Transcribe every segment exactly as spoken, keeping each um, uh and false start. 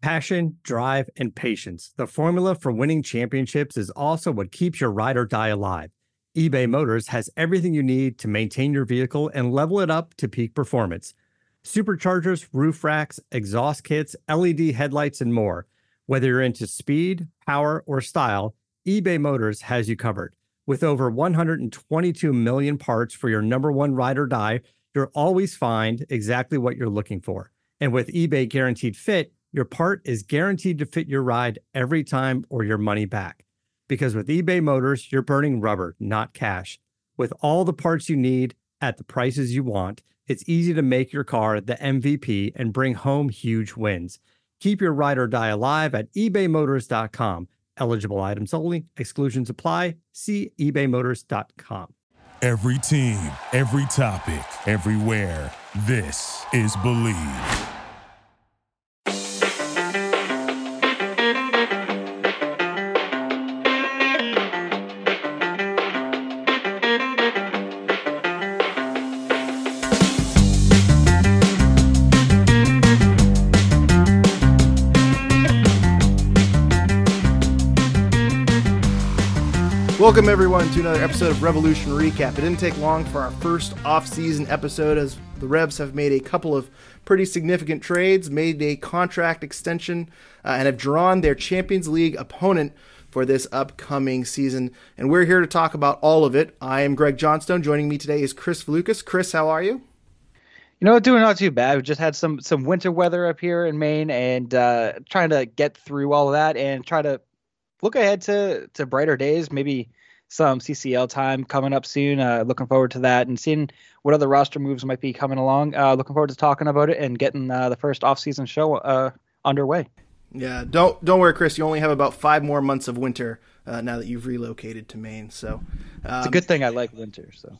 Passion, drive, and patience. The formula for winning championships is also what keeps your ride or die alive. eBay Motors has everything you need to maintain your vehicle and level it up to peak performance. Superchargers, roof racks, exhaust kits, L E D headlights, and more. Whether you're into speed, power, or style, eBay Motors has you covered. With over one hundred twenty-two million parts for your number one ride or die, you'll always find exactly what you're looking for. And with eBay Guaranteed Fit, your part is guaranteed to fit your ride every time or your money back. Because with eBay Motors, you're burning rubber, not cash. With all the parts you need at the prices you want, it's easy to make your car the M V P and bring home huge wins. Keep your ride or die alive at ebay motors dot com. Eligible items only. Exclusions apply. See ebay motors dot com. Every team, every topic, everywhere. This is Believe. Welcome, everyone, to another episode of Revolution Recap. It didn't take long for our first off-season episode, as the Revs have made a couple of pretty significant trades, made a contract extension, uh, and have drawn their Champions League opponent for this upcoming season. And we're here to talk about all of it. I am Greg Johnstone. Joining me today is Chris Valukas. Chris, how are you? You know, doing not too bad. We just had some some winter weather up here in Maine, and uh, trying to get through all of that and try to look ahead to, to brighter days, maybe some C C L time coming up soon. Uh, looking forward to that and seeing what other roster moves might be coming along. Uh, looking forward to talking about it and getting uh, the first off-season show uh, underway. Yeah, don't don't worry, Chris. You only have about five more months of winter uh, now that you've relocated to Maine. So um, it's a good thing I like winter. So.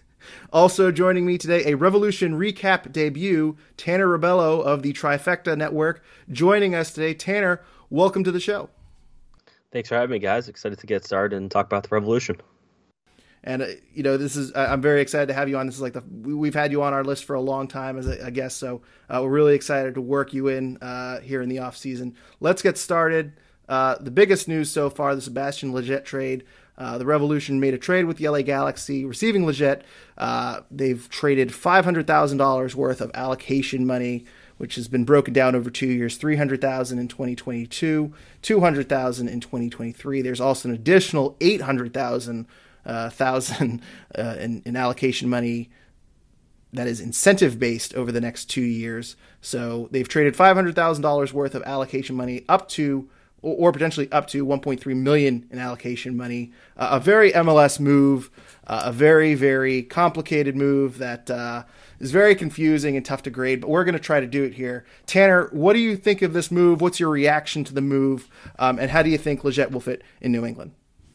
Also joining me today, a Revolution Recap debut, Tanner Rebello of the Trifecta Network, joining us today. Tanner, welcome to the show. Thanks for having me, guys. Excited to get started and talk about the Revolution. And, uh, you know, this is, I'm very excited to have you on. This is like the, we've had you on our list for a long time as a, a guest. So uh, we're really excited to work you in uh, here in the off season. Let's get started. Uh, the biggest news so far, the Sebastian Lletget trade. Uh, the Revolution made a trade with the L A Galaxy, receiving Lletget. Uh, they've traded five hundred thousand dollars worth of allocation money, which has been broken down over two years, three hundred thousand dollars in twenty twenty-two, two hundred thousand dollars in twenty twenty-three. There's also an additional eight hundred thousand dollars uh, thousand, uh, in, in allocation money that is incentive-based over the next two years. So they've traded five hundred thousand dollars worth of allocation money up to, or, or potentially up to one point three million dollars in allocation money. Uh, a very M L S move, uh, a very, very complicated move that uh, is very confusing and tough to grade, but we're going to try to do it here. Tanner, what do you think of this move? What's your reaction to the move? Um, and how do you think Lletget will fit in New England?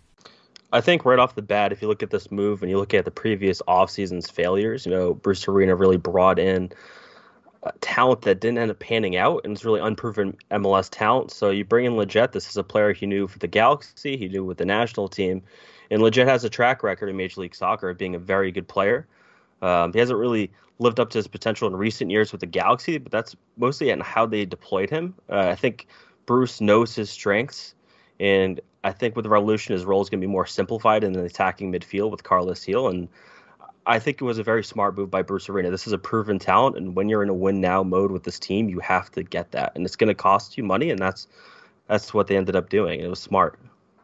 I think right off the bat, if you look at this move and you look at the previous offseason's failures, you know, Bruce Arena really brought in uh, talent that didn't end up panning out, and it's really unproven M L S talent. So you bring in Lletget. This is a player he knew for the Galaxy, he knew with the national team, and Lletget has a track record in Major League Soccer of being a very good player. Um, he hasn't really lived up to his potential in recent years with the Galaxy, but that's mostly in how they deployed him. Uh, I think Bruce knows his strengths, and I think with the Revolution, his role is going to be more simplified in the attacking midfield with Carlos Gil, and I think it was a very smart move by Bruce Arena. This is a proven talent, and when you're in a win-now mode with this team, you have to get that, and it's going to cost you money, and that's that's what they ended up doing. It was smart.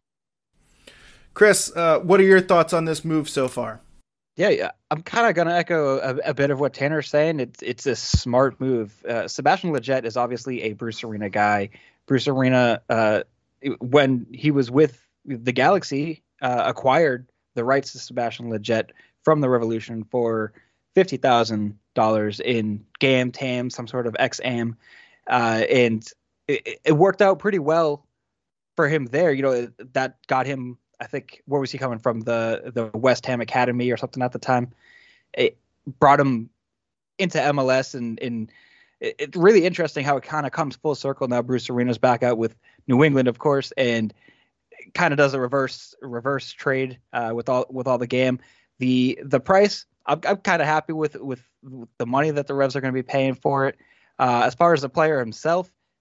Chris, uh, what are your thoughts on this move so far? Yeah, yeah, I'm kind of going to echo a, a bit of what Tanner's saying. It's it's a smart move. Uh, Sebastian Lletget is obviously a Bruce Arena guy. Bruce Arena, uh, when he was with the Galaxy, uh, acquired the rights to Sebastian Lletget from the Revolution for fifty thousand dollars in G A M, T A M, some sort of X A M. Uh, and it, it worked out pretty well for him there. You know, that got him, I think, where was he coming from? The the West Ham Academy or something at the time. It brought him into M L S, and, and it, it's really interesting how it kind of comes full circle. Now Bruce Arena's back out with New England, of course, and kind of does a reverse reverse trade uh, with all with all the game. The the price, I'm, I'm kind of happy with, with with the money that the Revs are going to be paying for it. Uh, as far as the player himself,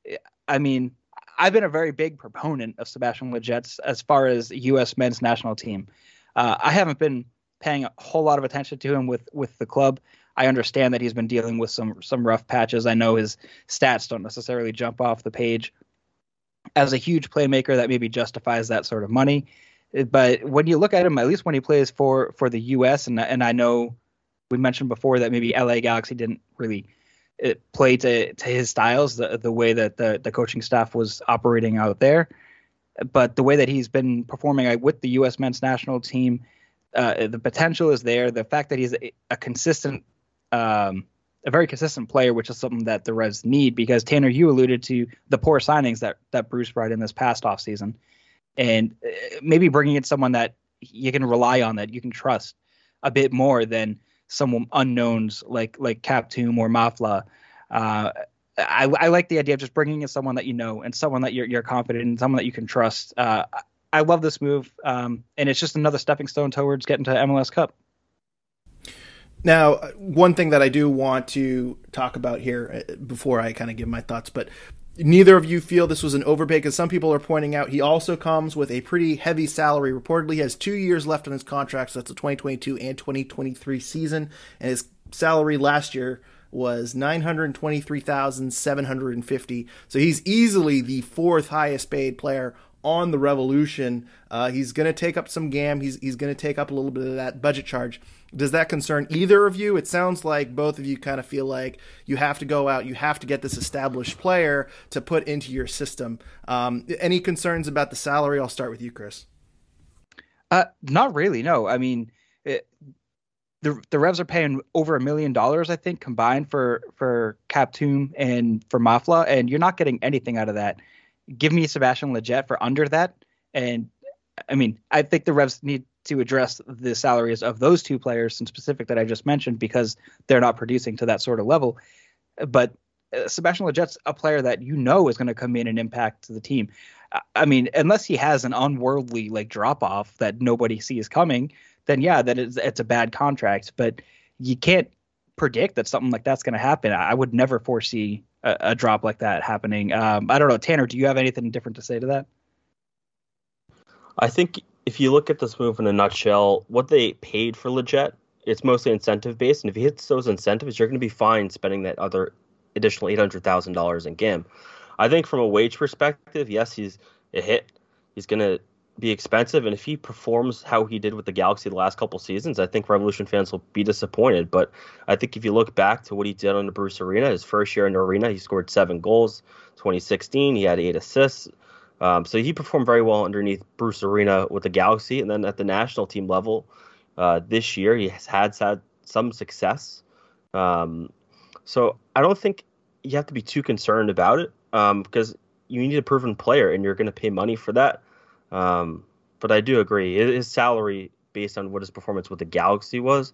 I mean, I've been a very big proponent of Sebastian Lletget as far as U S men's national team. Uh, I haven't been paying a whole lot of attention to him with, with the club. I understand that he's been dealing with some some rough patches. I know his stats don't necessarily jump off the page as a huge playmaker that maybe justifies that sort of money. But when you look at him, at least when he plays for for the U S, and and I know we mentioned before that maybe L A Galaxy didn't really play to to his styles, the the way that the the coaching staff was operating out there. But the way that he's been performing with the U S men's national team, uh, the potential is there. The fact that he's a, a consistent, um, a very consistent player, which is something that the Revs need, because Tanner, you alluded to the poor signings that that Bruce brought in this past offseason. And maybe bringing in someone that you can rely on, that you can trust a bit more than some unknowns like like Kaptoum or Mafla. Uh, I, I like the idea of just bringing in someone that you know and someone that you're you're confident in, someone that you can trust. Uh, I love this move, um, and it's just another stepping stone towards getting to M L S Cup. Now, one thing that I do want to talk about here before I kind of give my thoughts, but neither of you feel this was an overpay, because some people are pointing out he also comes with a pretty heavy salary. Reportedly, he has two years left on his contract, so that's the twenty twenty-two and twenty twenty-three season, and his salary last year was nine hundred twenty-three thousand seven hundred fifty dollars. So he's easily the fourth highest paid player on the Revolution. Uh, he's going to take up some G A M. He's he's going to take up a little bit of that budget charge. Does that concern either of you? It sounds like both of you kind of feel like you have to go out, you have to get this established player to put into your system. Um, any concerns about the salary? I'll start with you, Chris. Uh, not really, no. I mean, it, the the Revs are paying over a million dollars, I think, combined for for Kaptoum and for Mafla, and you're not getting anything out of that. Give me Sebastian Lletget for under that, and I mean, I think the Revs need to address the salaries of those two players in specific that I just mentioned, because they're not producing to that sort of level. But uh, Sebastian Lletget's a player that you know is going to come in and impact the team. I mean, unless he has an unworldly like drop off that nobody sees coming, then yeah, that is it's a bad contract. But you can't predict that something like that's going to happen. I would never foresee a, a drop like that happening. Um, I don't know, Tanner, do you have anything different to say to that? I think if you look at this move in a nutshell, what they paid for Lletget, it's mostly incentive based, and if he hits those incentives, you're going to be fine spending that other additional eight hundred thousand dollars in G A M. I think from a wage perspective, yes, he's a hit. He's going to be expensive, and if he performs how he did with the Galaxy the last couple seasons, I think Revolution fans will be disappointed. But I think if you look back to what he did under Bruce Arena, his first year in the Arena, he scored seven goals. twenty sixteen, he had eight assists. Um, so he performed very well underneath Bruce Arena with the Galaxy, and then at the national team level uh, this year, he has had, had some success. Um, so I don't think you have to be too concerned about it, um, because you need a proven player, and you're going to pay money for that. Um, but I do agree, his salary, based on what his performance with the Galaxy was,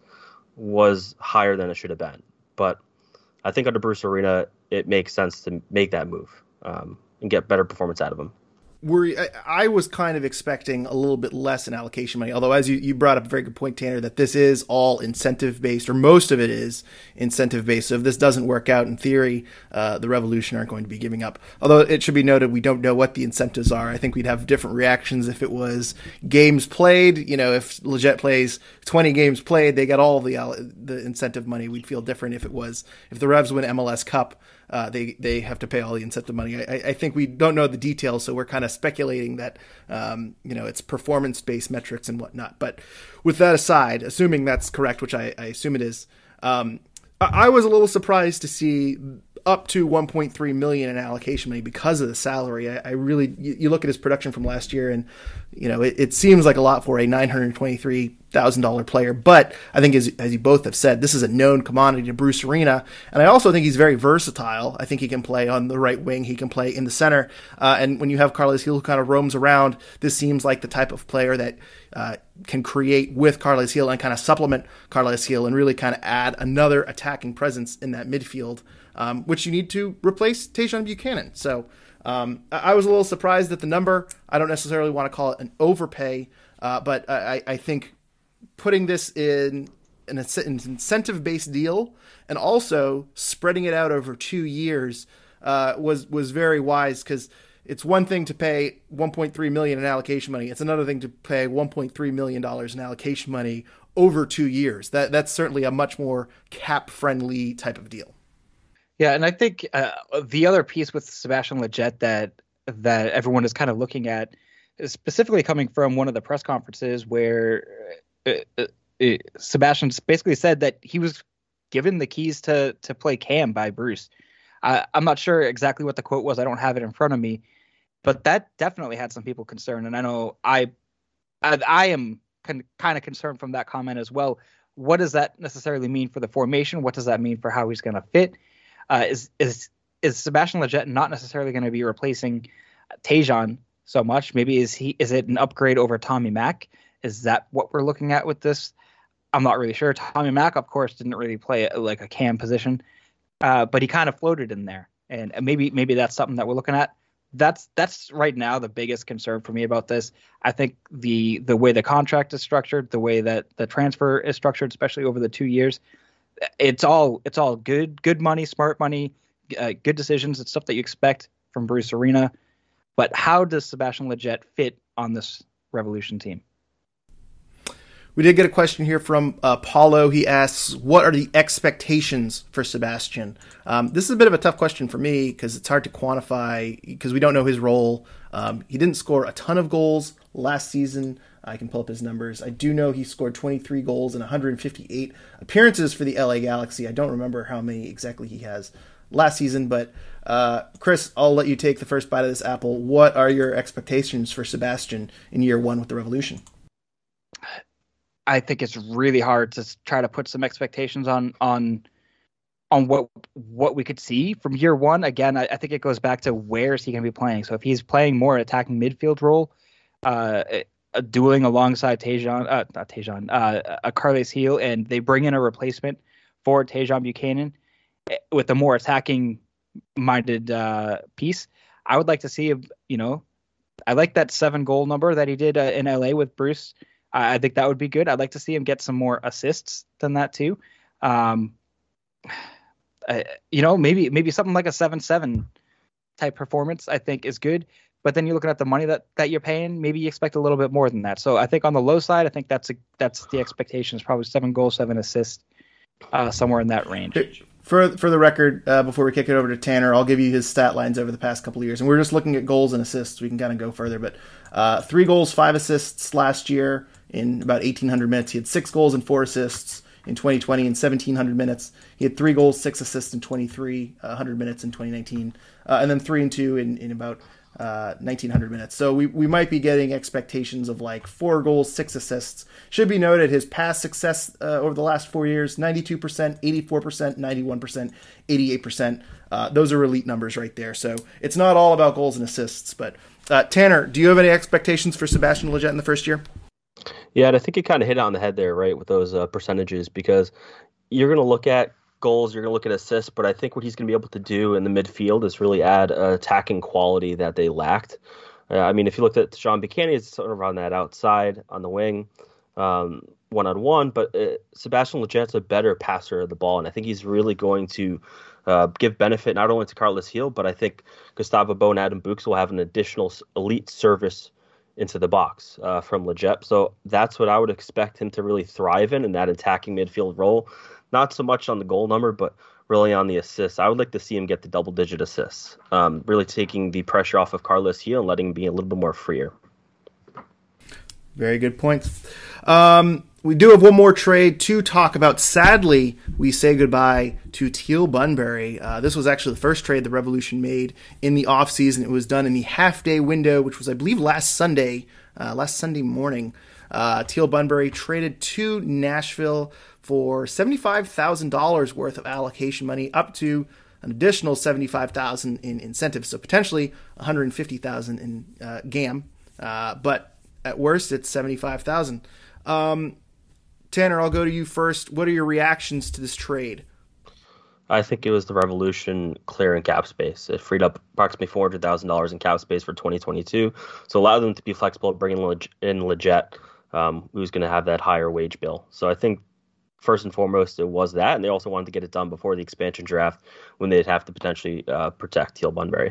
was higher than it should have been. But I think under Bruce Arena, it makes sense to make that move um, and get better performance out of him. Were, I, I was kind of expecting a little bit less in allocation money, although as you, you brought up a very good point, Tanner, that this is all incentive-based, or most of it is incentive-based. So if this doesn't work out in theory, uh, the Revolution aren't going to be giving up. Although it should be noted, we don't know what the incentives are. I think we'd have different reactions if it was games played. You know, if Lletget plays twenty games played, they get all the the incentive money. We'd feel different if it was, if the Revs win M L S Cup, Uh, they they have to pay all the incentive money. I, I think we don't know the details, so we're kind of speculating that um, you know it's performance based metrics and whatnot. But with that aside, assuming that's correct, which I, I assume it is, um, I, I was a little surprised to see up to one point three million dollars in allocation money because of the salary. I, I really, you, you look at his production from last year, and you know it, it seems like a lot for a nine hundred twenty-three thousand dollars player. But I think, as as you both have said, this is a known commodity to Bruce Arena, and I also think he's very versatile. I think he can play on the right wing, he can play in the center, uh, and when you have Carles Gil who kind of roams around, this seems like the type of player that uh, can create with Carles Gil and kind of supplement Carles Gil and really kind of add another attacking presence in that midfield, um, which you need to replace Tajon Buchanan. So um, I was a little surprised at the number. I don't necessarily want to call it an overpay, uh, but I, I think putting this in an incentive-based deal and also spreading it out over two years uh, was was very wise, because it's one thing to pay one point three million dollars in allocation money. It's another thing to pay one point three million dollars in allocation money over two years. That that's certainly a much more cap friendly type of deal. Yeah, and I think uh, the other piece with Sebastian Lletget that that everyone is kind of looking at is specifically coming from one of the press conferences where uh, uh, uh, Sebastian basically said that he was given the keys to to play Cam by Bruce. Uh, I'm not sure exactly what the quote was. I don't have it in front of me, but that definitely had some people concerned. And I know I I, I am con- kind of concerned from that comment as well. What does that necessarily mean for the formation? What does that mean for how he's going to fit? Uh, is is is Sebastian Lletget not necessarily going to be replacing Tajon so much? Maybe is he is it an upgrade over Tommy Mack? Is that what we're looking at with this? I'm not really sure. Tommy Mack, of course, didn't really play like a cam position, uh, but he kind of floated in there, and maybe maybe that's something that we're looking at. That's that's right now the biggest concern for me about this. I think the the way the contract is structured, the way that the transfer is structured, especially over the two years, it's all it's all good good money, smart money, uh, good decisions. It's stuff that you expect from Bruce Arena. But how does Sebastian Lletget fit on this Revolution team? We did get a question here from uh, Paulo. He asks, what are the expectations for Sebastian? Um, this is a bit of a tough question for me because it's hard to quantify because we don't know his role. Um, he didn't score a ton of goals last season. I can pull up his numbers. I do know he scored twenty-three goals in one hundred fifty-eight appearances for the L A Galaxy. I don't remember how many exactly he has last season, but uh, Chris, I'll let you take the first bite of this apple. What are your expectations for Sebastian in year one with the Revolution? I think it's really hard to try to put some expectations on on on what what we could see from year one. Again, I, I think it goes back to where is he going to be playing. So if he's playing more attacking midfield role, uh, uh, dueling alongside Tajon, uh, not Tajon, uh, a Carles Gil, and they bring in a replacement for Tajon Buchanan with a more attacking minded uh, piece, I would like to see, you know, I like that seven goal number that he did uh, in L A with Bruce. I think that would be good. I'd like to see him get some more assists than that too. Um, I, you know, maybe maybe something like a seven seven type performance I think is good. But then you're looking at the money that, that you're paying. Maybe you expect a little bit more than that. So I think on the low side, I think that's a, that's the expectation is probably seven goals, seven assists, uh, somewhere in that range. For for the record, uh, before we kick it over to Tanner, I'll give you his stat lines over the past couple of years. And we're just looking at goals and assists. We can kind of go further. But uh, three goals, five assists last year in about eighteen hundred minutes. He had six goals and four assists in twenty twenty in seventeen hundred minutes. He had three goals, six assists in twenty-three hundred minutes in twenty nineteen. Uh, and then three and two in, in about uh, nineteen hundred minutes. So we, we might be getting expectations of like four goals, six assists. Should be noted his past success uh, over the last four years, ninety-two percent, eighty-four percent, ninety-one percent, eighty-eight percent. Uh, those are elite numbers right there. So it's not all about goals and assists. But uh, Tanner, do you have any expectations for Sebastian Lletget in the first year? Yeah, and I think you kind of hit it on the head there, right, with those uh, percentages, because you're going to look at goals, you're going to look at assists, but I think what he's going to be able to do in the midfield is really add uh, attacking quality that they lacked. Uh, I mean, if you looked at Tajon Buchanan, he's sort of on that outside, on the wing, um, one-on-one, but uh, Sebastian Lletget's a better passer of the ball, and I think he's really going to uh, give benefit not only to Carles Gil, but I think Gustavo Bou and Adam Bukes will have an additional elite service into the box uh, from Lletget. So that's what I would expect him to really thrive in, in that attacking midfield role. Not so much on the goal number, but really on the assists. I would like to see him get the double-digit assists, um, really taking the pressure off of Carles Gil and letting him be a little bit more freer. Very good points. Um, we do have one more trade to talk about. Sadly, we say goodbye to Teal Bunbury. Uh, this was actually the first trade the Revolution made in the offseason. It was done in the half-day window, which was, I believe, last Sunday, uh, last Sunday morning. Uh, Teal Bunbury traded to Nashville for seventy-five thousand dollars worth of allocation money, up to an additional seventy-five thousand dollars in incentives, so potentially one hundred fifty thousand dollars in uh, G A M. Uh, but at worst, it's seventy-five thousand dollars. Um, Tanner, I'll go to you first. What are your reactions to this trade? I think it was the Revolution clearing cap space. It freed up approximately four hundred thousand dollars in cap space for twenty twenty-two, so allowed them to be flexible, bringing in Lletget, um, who's going to have that higher wage bill. So I think first and foremost, it was that, and they also wanted to get it done before the expansion draft when they'd have to potentially uh, protect Teal Bunbury.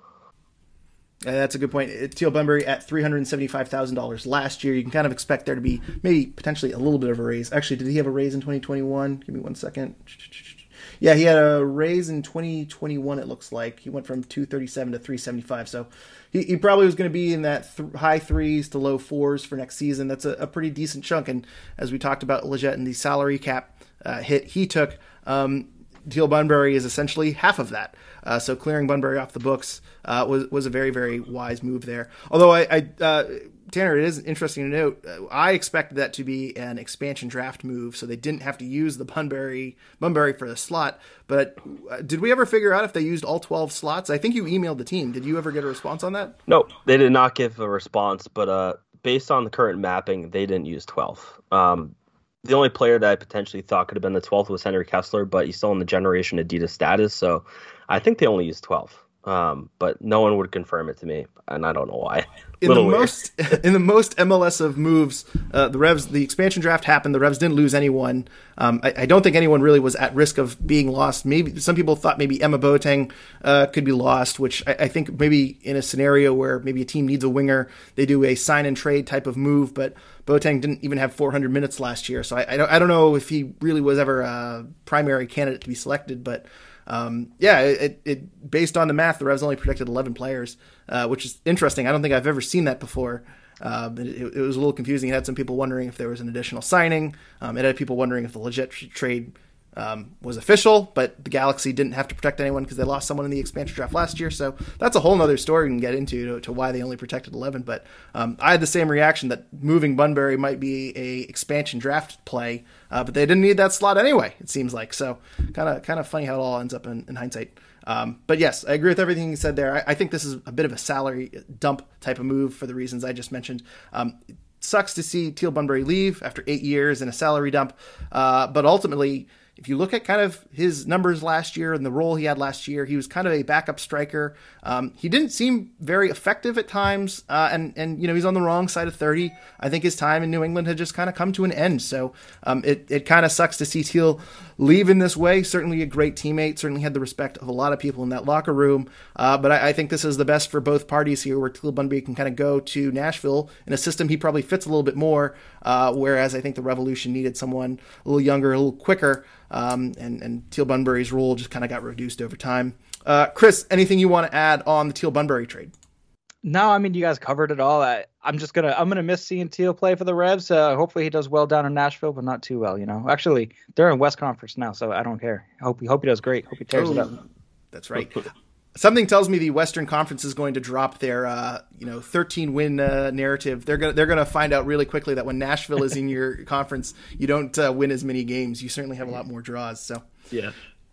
Uh, that's a good point. Teal Bunbury at three hundred seventy-five thousand dollars last year. You can kind of expect there to be maybe potentially a little bit of a raise. Actually, did he have a raise in twenty twenty-one? Give me one second. Yeah, he had a raise in twenty twenty-one, it looks like. He went from two thirty-seven to three seventy-five. So he, he probably was going to be in that th- high threes to low fours for next season. That's a, a pretty decent chunk. And as we talked about Lletget and the salary cap uh, hit he took, um, Teal Bunbury is essentially half of that. Uh, so clearing Bunbury off the books uh, was was a very, very wise move there. Although, I, I uh, Tanner, it is interesting to note, uh, I expected that to be an expansion draft move, so they didn't have to use the Bunbury Bunbury for the slot. But uh, did we ever figure out if they used all twelve slots? I think you emailed the team. Did you ever get a response on that? No, they did not give a response, but uh, based on the current mapping, they didn't use twelve. Um, the only player that I potentially thought could have been the twelfth was Henry Kessler, but he's still in the Generation Adidas status, so I think they only used twelve. Um, but no one would confirm it to me, and I don't know why. In the weird. most in the most M L S of moves, uh, the Revs, the expansion draft happened. The Revs didn't lose anyone. Um, I, I don't think anyone really was at risk of being lost. Maybe some people thought maybe Emma Boateng uh, could be lost, which I, I think maybe in a scenario where maybe a team needs a winger, they do a sign and trade type of move. But Boateng didn't even have four hundred minutes last year, so I, I don't I don't know if he really was ever a primary candidate to be selected, but. Um, yeah, it, it based on the math, the Revs only protected eleven players, uh, which is interesting. I don't think I've ever seen that before. Uh, it, it was a little confusing. It had some people wondering if there was an additional signing. Um, it had people wondering if the Lletget trade um, was official, but the Galaxy didn't have to protect anyone because they lost someone in the expansion draft last year. So that's a whole other story we can get into to, to why they only protected eleven. But um, I had the same reaction that moving Bunbury might be a expansion draft play, uh, but they didn't need that slot anyway, it seems like. So kind of kind of funny how it all ends up in, in hindsight. Um, but yes, I agree with everything you said there. I, I think this is a bit of a salary dump type of move for the reasons I just mentioned. Um, it sucks to see Teal Bunbury leave after eight years in a salary dump, uh, but ultimately, if you look at kind of his numbers last year and the role he had last year, he was kind of a backup striker. Um, he didn't seem very effective at times, uh, and and you know he's on the wrong side of thirty. I think his time in New England had just kind of come to an end. So um, it it kind of sucks to see Teal leave in this way. Certainly a great teammate. Certainly had the respect of a lot of people in that locker room. Uh, but I, I think this is the best for both parties here, where Teal Bunbury can kind of go to Nashville in a system he probably fits a little bit more. Uh, whereas I think the Revolution needed someone a little younger, a little quicker. Um, and, and Teal Bunbury's role just kind of got reduced over time. Uh, Chris, anything you want to add on the Teal Bunbury trade? No, I mean, you guys covered it all. I, I'm just going to, I'm going to miss seeing Teal play for the Revs. Uh, hopefully he does well down in Nashville, but not too well, you know. Actually, they're in West Conference now, so I don't care. I hope, hope he does great. Hope he tears oh, it up. That's right. Something tells me the Western Conference is going to drop their, uh, you know, thirteen win uh, narrative. They're gonna they're gonna find out really quickly that when Nashville is in your conference, you don't uh, win as many games. You certainly have a lot more draws. So yeah.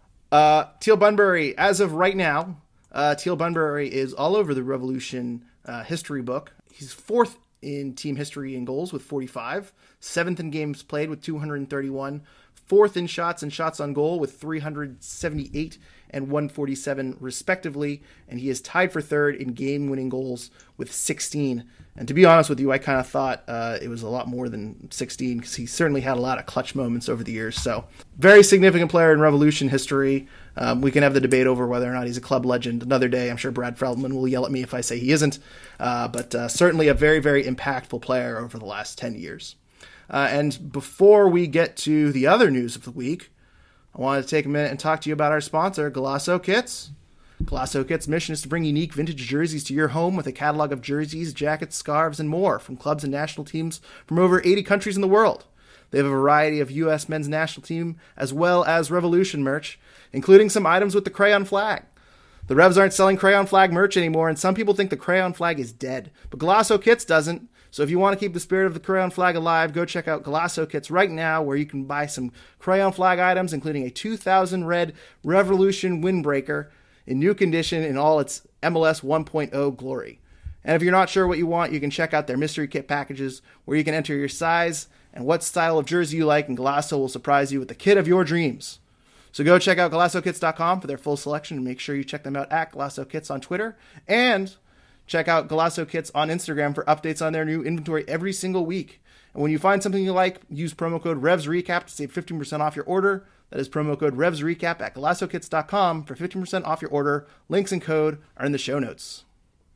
Uh, Teal Bunbury, as of right now, uh, Teal Bunbury is all over the Revolution uh, history book. He's fourth in team history in goals with forty-five, seventh in games played with two hundred thirty-one, fourth in shots and shots on goal with three hundred seventy-eight and one forty-seven respectively, and he is tied for third in game-winning goals with sixteen. And to be honest with you, I kind of thought uh, it was a lot more than sixteen, because he certainly had a lot of clutch moments over the years. So very significant player in Revolution history. Um, we can have the debate over whether or not he's a club legend another day. I'm sure Brad Feldman will yell at me if I say he isn't, uh, but uh, certainly a very, very impactful player over the last ten years. Uh, and before we get to the other news of the week, I wanted to take a minute and talk to you about our sponsor, Golasso Kits. Golasso Kits' mission is to bring unique vintage jerseys to your home with a catalog of jerseys, jackets, scarves, and more from clubs and national teams from over eighty countries in the world. They have a variety of U S men's national team as well as Revolution merch, including some items with the crayon flag. The Revs aren't selling crayon flag merch anymore, and some people think the crayon flag is dead, but Golasso Kits doesn't. So if you want to keep the spirit of the crayon flag alive, go check out Golasso Kits right now, where you can buy some crayon flag items, including a two thousand red Revolution windbreaker in new condition in all its M L S one point oh glory. And if you're not sure what you want, you can check out their mystery kit packages, where you can enter your size and what style of jersey you like, and Golasso will surprise you with the kit of your dreams. So go check out Golasso Kits dot com for their full selection, and make sure you check them out at Golasso Kits on Twitter, and check out Golasso Kits on Instagram for updates on their new inventory every single week. And when you find something you like, use promo code RevsRecap to save fifteen percent off your order. That is promo code RevsRecap at Golasso Kits dot com for fifteen percent off your order. Links and code are in the show notes.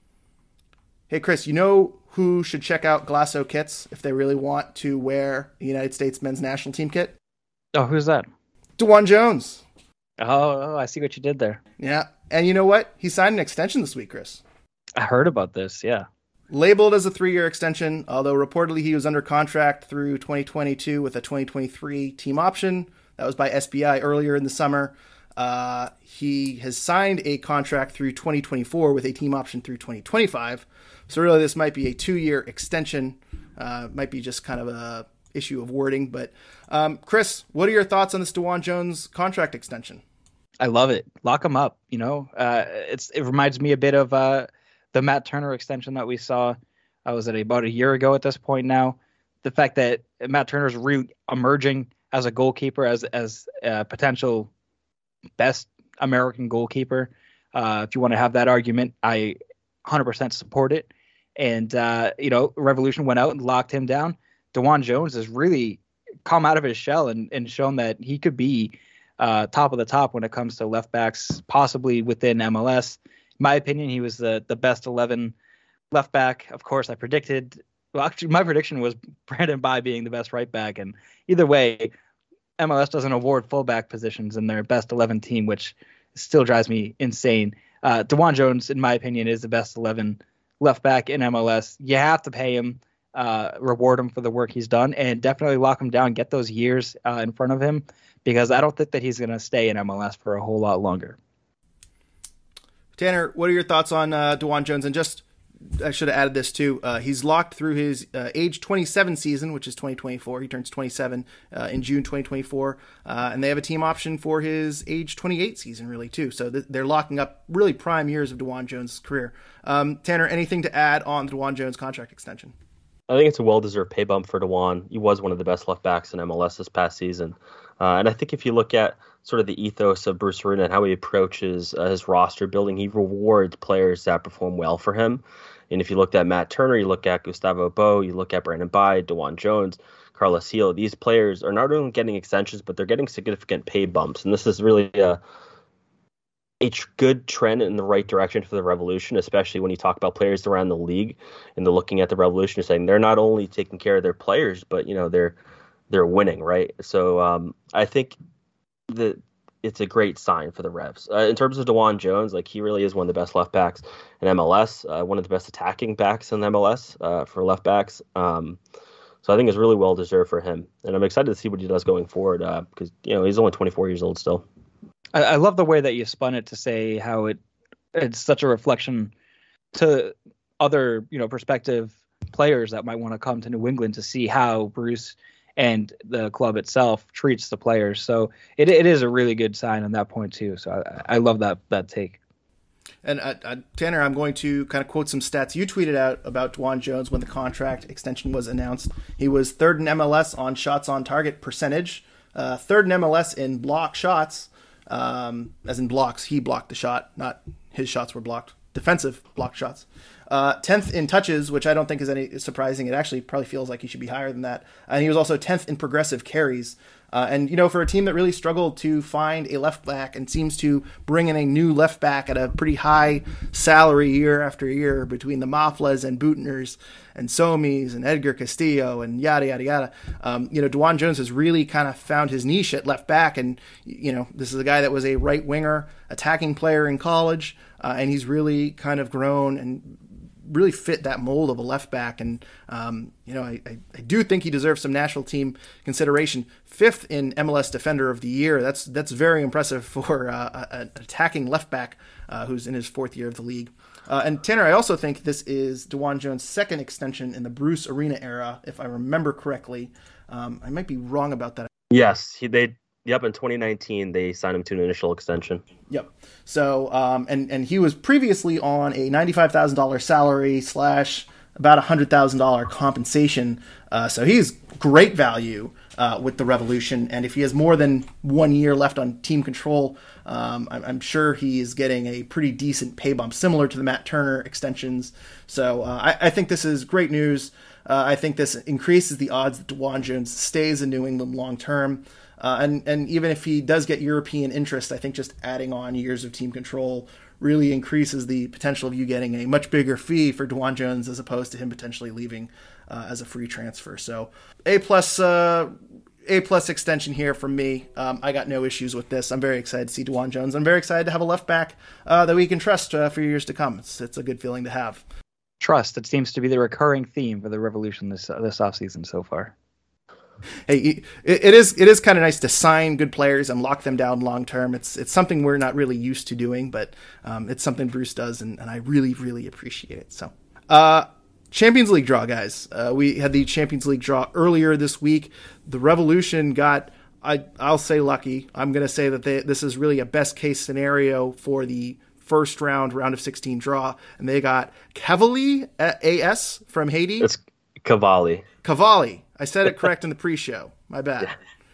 Hey, Chris, you know who should check out Golasso Kits if they really want to wear the United States men's national team kit? Oh, who's that? DeJuan Jones. Oh, oh, I see what you did there. Yeah. And you know what? He signed an extension this week, Chris. I heard about this, yeah. Labeled as a three-year extension, although reportedly he was under contract through twenty twenty-two with a twenty twenty-three team option. That was by S B I earlier in the summer. Uh, he has signed a contract through twenty twenty-four with a team option through twenty twenty-five. So really this might be a two-year extension. Uh, might be just kind of a issue of wording. But um, Chris, what are your thoughts on this DeJuan Jones contract extension? I love it. Lock him up. You know, uh, it's it reminds me a bit of uh, the Matt Turner extension that we saw. I was at about a year ago at this point now. The fact that Matt Turner's re-emerging as a goalkeeper, as as a potential best American goalkeeper. Uh, if you want to have that argument, I one hundred percent support it. And, uh, you know, Revolution went out and locked him down. DeJuan Jones has really come out of his shell and, and shown that he could be uh, top of the top when it comes to left backs, possibly within M L S. In my opinion, he was the, the best eleven left back. Of course, I predicted, well, actually, my prediction was Brandon Bye being the best right back. And either way, M L S doesn't award fullback positions in their best eleven team, which still drives me insane. Uh, DeJuan Jones, in my opinion, is the best eleven left back in M L S. You have to pay him, uh, reward him for the work he's done, and definitely lock him down, get those years uh, in front of him, because I don't think that he's going to stay in M L S for a whole lot longer. Tanner, what are your thoughts on uh, DeJuan Jones? And just, I should have added this too. Uh, he's locked through his uh, age twenty-seven season, which is twenty twenty-four. He turns twenty-seven uh, in June twenty twenty-four. Uh, and they have a team option for his age twenty-eight season, really, too. So th- they're locking up really prime years of DeJuan Jones' career. Um, Tanner, anything to add on the DeJuan Jones contract extension? I think it's a well-deserved pay bump for DeJuan. He was one of the best left backs in M L S this past season. Uh, and I think if you look at sort of the ethos of Bruce Arena and how he approaches uh, his roster building, he rewards players that perform well for him. And if you looked at Matt Turner, you look at Gustavo Bo, you look at Brandon Bye, DeJuan Jones, Carlos Gil, these players are not only getting extensions, but they're getting significant pay bumps. And this is really a, a good trend in the right direction for the Revolution, especially when you talk about players around the league and they're looking at the Revolution and saying they're not only taking care of their players, but, you know, they're they're winning, right? So um, I think that it's a great sign for the Revs. Uh, in terms of DeJuan Jones, like he really is one of the best left backs in M L S, uh, one of the best attacking backs in M L S uh, for left backs. Um, so I think it's really well deserved for him, and I'm excited to see what he does going forward uh, because you know he's only twenty-four years old still. I, I love the way that you spun it to say how it it's such a reflection to other you know prospective players that might want to come to New England to see how Bruce and the club itself treats the players. So it it is a really good sign on that point too. So I, I love that that take. And uh, uh, Tanner, I'm going to kind of quote some stats you tweeted out about DeJuan Jones when the contract extension was announced. He was third in M L S on shots on target percentage, uh, third in M L S in block shots, um, as in blocks. He blocked the shot, not his shots were blocked. Defensive block shots. Uh, tenth in touches, which I don't think is any surprising. It actually probably feels like he should be higher than that. And he was also tenth in progressive carries. Uh, and, you know, for a team that really struggled to find a left back and seems to bring in a new left back at a pretty high salary year after year between the Maflas and Buteners and Somis and Edgar Castillo and yada, yada, yada. Um, you know, DeJuan Jones has really kind of found his niche at left back. And, you know, this is a guy that was a right winger, attacking player in college. Uh, and he's really kind of grown and really fit that mold of a left back. And, um, you know, I, I, I do think he deserves some national team consideration. Fifth in M L S Defender of the Year. That's that's very impressive for uh, an attacking left back uh, who's in his fourth year of the league. Uh, and Tanner, I also think this is DeJuan Jones' second extension in the Bruce Arena era, if I remember correctly. Um, I might be wrong about that. Yes, he, they Yep, in twenty nineteen, they signed him to an initial extension. Yep. So, um, and, and he was previously on a ninety-five thousand dollars salary slash about one hundred thousand dollars compensation. Uh, so he's great value uh, with the Revolution. And if he has more than one year left on team control, um, I'm, I'm sure he is getting a pretty decent pay bump, similar to the Matt Turner extensions. So uh, I, I think this is great news. Uh, I think this increases the odds that DeJuan Jones stays in New England long term. Uh, and, and even if he does get European interest, I think just adding on years of team control really increases the potential of you getting a much bigger fee for DeJuan Jones as opposed to him potentially leaving uh, as a free transfer. So A plus uh, A plus extension here from me. Um, I got no issues with this. I'm very excited to see DeJuan Jones. I'm very excited to have a left back uh, that we can trust uh, for years to come. It's, it's a good feeling to have. Trust. It seems to be the recurring theme for the Revolution this uh, this offseason so far. Hey, it, it is it is kind of nice to sign good players and lock them down long term. It's it's something we're not really used to doing, but um, it's something Bruce does, and, and I really really appreciate it. So, uh, Champions League draw, guys. Uh, we had the Champions League draw earlier this week. The Revolution got, I I'll say lucky. I'm going to say that they, this is really a best case scenario for the first round round of sixteen draw, and they got Cavalli A S from Haiti. It's Cavalli. Cavalli. I said it correct in the pre-show. My bad.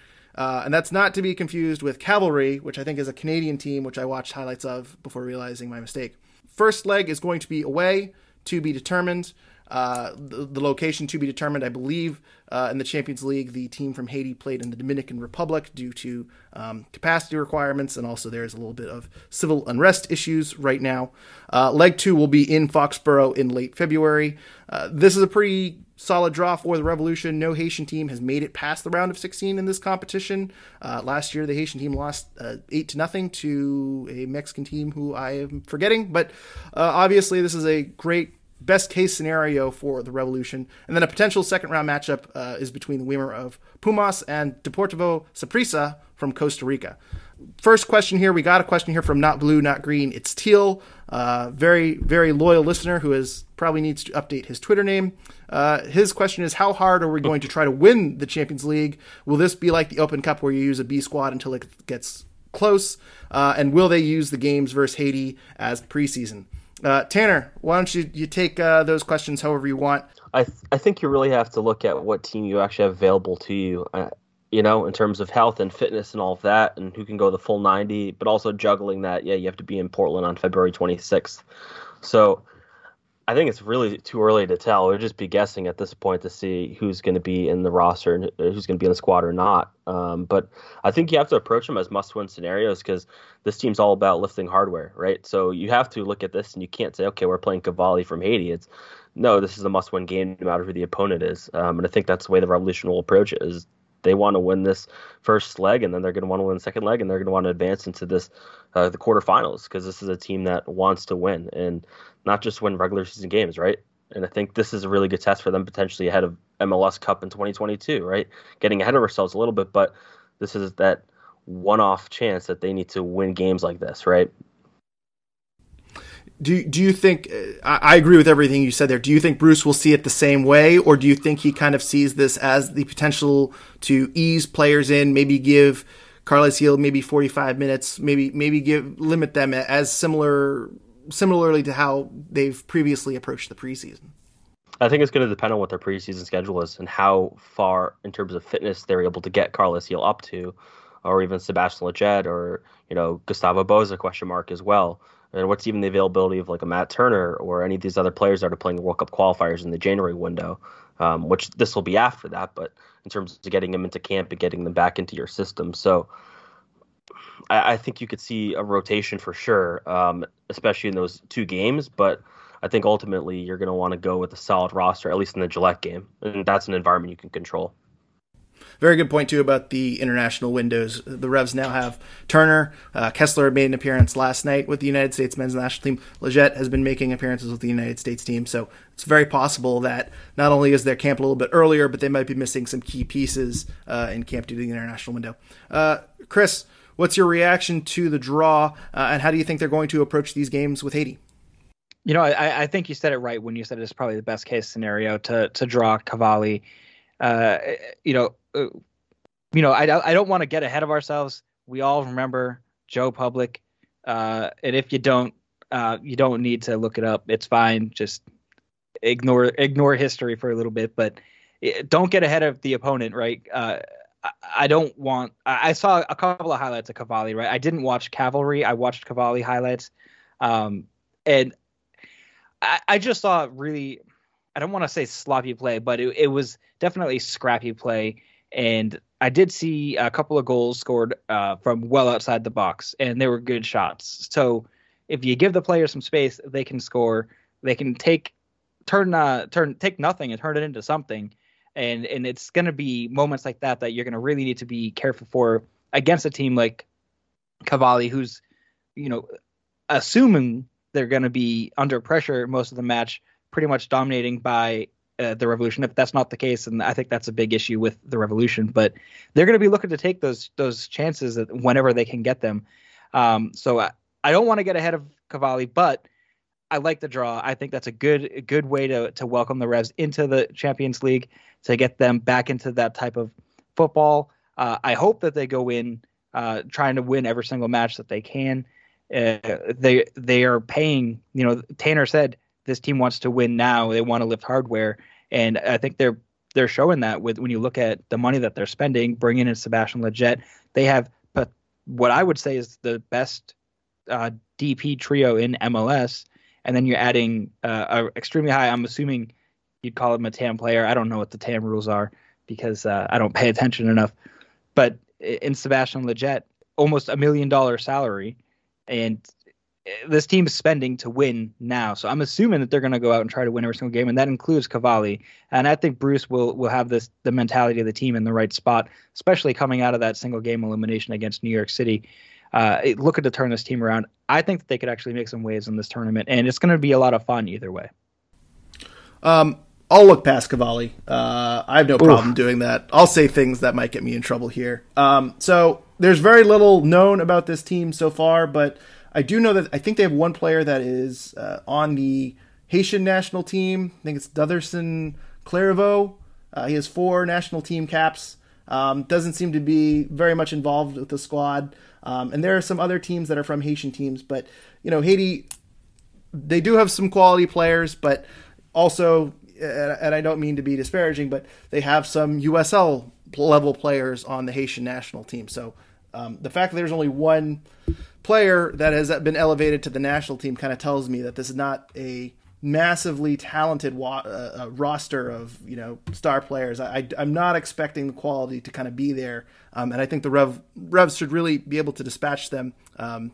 Uh, and that's not to be confused with Cavalry, which I think is a Canadian team, which I watched highlights of before realizing my mistake. First leg is going to be away, to be determined. Uh, the, the location to be determined, I believe. Uh, in the Champions League, the team from Haiti played in the Dominican Republic due to um, capacity requirements, and also there's a little bit of civil unrest issues right now. Uh, leg two will be in Foxborough in late February. Uh, this is a pretty solid draw for the Revolution. No Haitian team has made it past the round of sixteen in this competition. Uh, last year, the Haitian team lost uh, eight to nothing to a Mexican team who I am forgetting. But uh, obviously, this is a great best case scenario for the Revolution. And then a potential second round matchup uh, is between the winner of Pumas and Deportivo Saprissa from Costa Rica. First question here. We got a question here from Not Blue, Not Green. It's Teal, uh, very, very loyal listener who is probably needs to update his Twitter name. Uh, his question is, how hard are we going to try to win the Champions League? Will this be like the Open Cup where you use a B squad until it gets close? Uh, and will they use the games versus Haiti as preseason? Uh, Tanner, why don't you, you take uh, those questions however you want? I th- I think you really have to look at what team you actually have available to you, uh, you know, in terms of health and fitness and all of that, and who can go the full ninety, but also juggling that, yeah, you have to be in Portland on February twenty-sixth. So I think it's really too early to tell. We'll just be guessing at this point to see who's going to be in the roster and who's going to be in the squad or not. Um, but I think you have to approach them as must-win scenarios because this team's all about lifting hardware, right? So you have to look at this and you can't say, okay, we're playing Cavalli from Haiti. It's no, this is a must-win game no matter who the opponent is. Um, and I think that's the way the Revolution will approach it is they want to win this first leg, and then they're going to want to win the second leg, and they're going to want to advance into this uh, the quarterfinals because this is a team that wants to win and not just win regular season games, right? And I think this is a really good test for them potentially ahead of M L S Cup in twenty twenty-two, right? Getting ahead of ourselves a little bit, but this is that one-off chance that they need to win games like this, right? Do do you think, I, I agree with everything you said there, do you think Bruce will see it the same way, or do you think he kind of sees this as the potential to ease players in, maybe give Carles Gil maybe forty-five minutes, maybe maybe give limit them as similar similarly to how they've previously approached the preseason? I think it's going to depend on what their preseason schedule is and how far in terms of fitness they're able to get Carles Gil up to, or even Sebastian Lletget, or, you know, Gustavo Boza question mark as well. And what's even the availability of like a Matt Turner or any of these other players that are playing the World Cup qualifiers in the January window, um, which this will be after that, but in terms of getting them into camp and getting them back into your system. So I, I think you could see a rotation for sure, um, especially in those two games. But I think ultimately you're going to want to go with a solid roster, at least in the Gillette game. And that's an environment you can control. Very good point, too, about the international windows. The Revs now have Turner. Uh, Kessler made an appearance last night with the United States men's national team. Lletget has been making appearances with the United States team. So it's very possible that not only is their camp a little bit earlier, but they might be missing some key pieces uh, in camp due to the international window. Uh, Chris, what's your reaction to the draw, uh, and how do you think they're going to approach these games with Haiti? You know, I, I think you said it right when you said it's probably the best case scenario to to draw Cavalli. Uh, you know, uh, you know, I, I don't want to get ahead of ourselves. We all remember Joe Public, uh, and if you don't, uh, you don't need to look it up. It's fine. Just ignore ignore history for a little bit, but it, don't get ahead of the opponent, right? Uh, I, I don't want. I, I saw a couple of highlights of Cavalli. Right, I didn't watch Cavalry. I watched Cavalli highlights, um, and I, I just saw really. I don't want to say sloppy play, but it, it was definitely scrappy play. And I did see a couple of goals scored uh, from well outside the box, and they were good shots. So if you give the players some space, they can score. They can take turn uh, turn take nothing and turn it into something. And and it's going to be moments like that that you're going to really need to be careful for against a team like Cavalli, who's, you know, assuming they're going to be under pressure most of the match, pretty much dominating by uh, the Revolution. If that's not the case, and I think that's a big issue with the Revolution, but they're going to be looking to take those those chances whenever they can get them. Um, so I, I don't want to get ahead of Cavalli, but I like the draw. I think that's a good a good way to to welcome the Revs into the Champions League, to get them back into that type of football. Uh, I hope that they go in uh, trying to win every single match that they can. Uh, they they are paying. You know, Tanner said this team wants to win now. They want to lift hardware, and I think they're they're showing that with when you look at the money that they're spending, bringing in Sebastian Lletget. They have, but what I would say is the best uh, D P trio in M L S, and then you're adding uh, a extremely high. I'm assuming you'd call him a T A M player. I don't know what the T A M rules are because uh, I don't pay attention enough. But in Sebastian Lletget, almost a million dollar salary, and this team is spending to win now. So I'm assuming that they're going to go out and try to win every single game, and that includes Cavalli. And I think Bruce will will have this the mentality of the team in the right spot, especially coming out of that single game elimination against New York City. Uh, looking to turn this team around. I think that they could actually make some waves in this tournament, and it's going to be a lot of fun either way. Um, I'll look past Cavalli. Uh, I have no problem Oof. doing that. I'll say things that might get me in trouble here. Um, so there's very little known about this team so far, but I do know that I think they have one player that is uh, on the Haitian national team. I think it's Dotherson Clairvaux. Uh, he has four national team caps. Um, doesn't seem to be very much involved with the squad. Um, and there are some other teams that are from Haitian teams. But, you know, Haiti, they do have some quality players, but also, and I don't mean to be disparaging, but they have some U S L level players on the Haitian national team. So um, the fact that there's only one player that has been elevated to the national team kind of tells me that this is not a massively talented wa- uh, roster of, you know, star players. I, I, I'm not expecting the quality to kind of be there. Um, and I think the Rev, Revs should really be able to dispatch them. Um,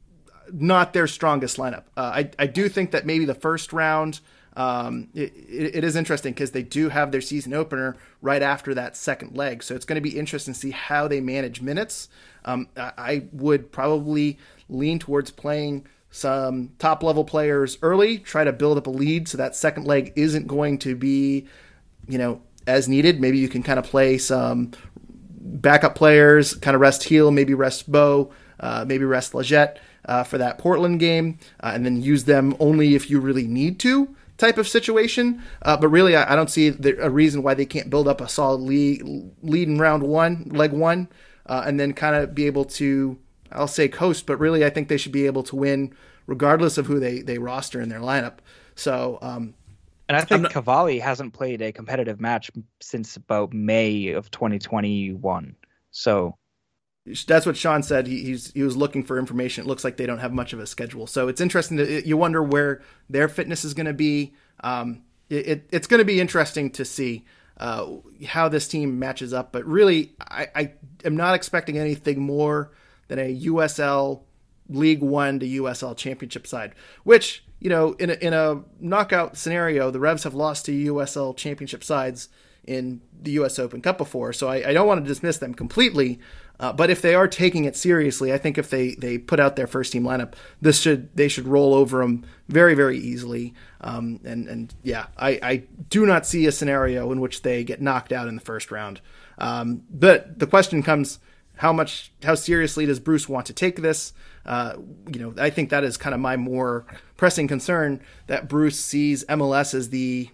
not their strongest lineup. Uh, I, I do think that maybe the first round, um, it, it, it is interesting because they do have their season opener right after that second leg. So it's going to be interesting to see how they manage minutes. Um, I, I would probably lean towards playing some top level players early, try to build up a lead so that second leg isn't going to be, you know, as needed. Maybe you can kind of play some backup players, kind of rest Heel, maybe rest Bo, uh, maybe rest Lletget uh, for that Portland game, uh, and then use them only if you really need to type of situation. Uh, but really, I, I don't see the, a reason why they can't build up a solid lead, lead in round one, leg one, uh, and then kind of be able to, I'll say coast, but really I think they should be able to win regardless of who they, they roster in their lineup. So, um, and I think not, Cavalli hasn't played a competitive match since about May of twenty twenty-one. So that's what Sean said. He, he's, he was looking for information. It looks like they don't have much of a schedule. So it's interesting to, you wonder where their fitness is going to be. Um, it, it, it's going to be interesting to see uh, how this team matches up, but really I, I am not expecting anything more than a U S L League One to U S L Championship side, which, you know, in a, in a knockout scenario, the Revs have lost to U S L Championship sides in the U S Open Cup before, so I, I don't want to dismiss them completely. Uh, but if they are taking it seriously, I think if they, they put out their first team lineup, this should they should roll over them very, very easily. Um, and and yeah, I, I do not see a scenario in which they get knocked out in the first round. Um, but the question comes: How much, how seriously does Bruce want to take this? Uh, you know, I think that is kind of my more pressing concern, that Bruce sees M L S as the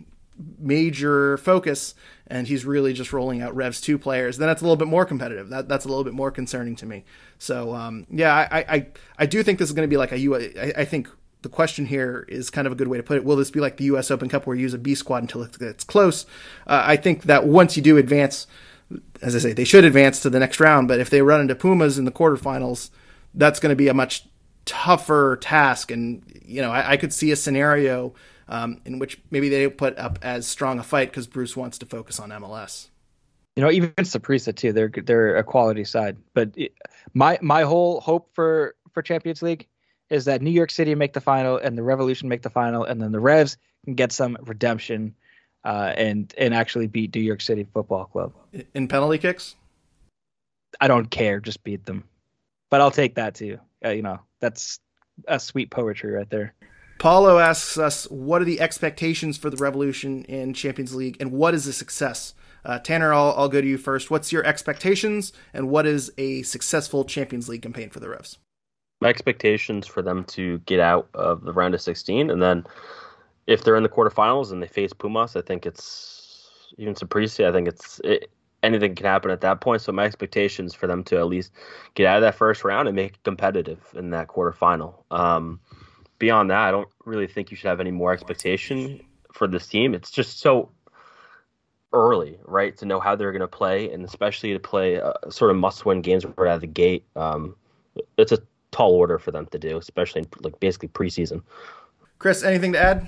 major focus and he's really just rolling out Revs two players. Then that's a little bit more competitive. That that's a little bit more concerning to me. So um, yeah, I, I, I do think this is going to be like a U. I, I think the question here is kind of a good way to put it. Will this be like the U S Open Cup where you use a B squad until it's close? Uh, I think that once you do advance, as I say, they should advance to the next round. But if they run into Pumas in the quarterfinals, that's going to be a much tougher task. And, you know, I, I could see a scenario um, in which maybe they don't put up as strong a fight because Bruce wants to focus on M L S. You know, even Saprissa too. They're they're a quality side. But it, my my whole hope for, for Champions League is that New York City make the final and the Revolution make the final, and then the Revs can get some redemption uh, and and actually beat New York City Football Club In penalty kicks? I don't care. Just beat them. But I'll take that too. Uh, you know, that's a sweet poetry right there. Paulo asks us, what are the expectations for the Revolution in Champions League, and what is a success? Uh, Tanner, I'll, I'll go to you first. What's your expectations, and what is a successful Champions League campaign for the Revs? My expectations for them to get out of the round of sixteen, and then if they're in the quarterfinals and they face Pumas, I think it's even Saprissa. I think it's it, anything can happen at that point. So my expectations for them to at least get out of that first round and make it competitive in that quarterfinal. Um, beyond that, I don't really think you should have any more expectation for this team. It's just so early, right, to know how they're going to play, and especially to play uh, sort of must-win games right out of the gate. Um, it's a tall order for them to do, especially in like basically preseason. Chris, anything to add?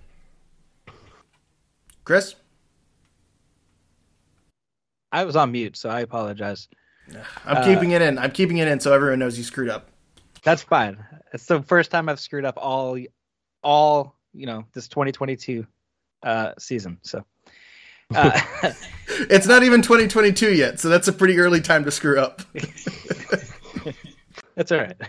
Chris? I was on mute, so I apologize. I'm uh, keeping it in. I'm keeping it in so everyone knows you screwed up. That's fine. It's the first time I've screwed up all, all you know, this twenty twenty-two uh, season. So uh, it's not even twenty twenty-two yet, so that's a pretty early time to screw up. That's all right.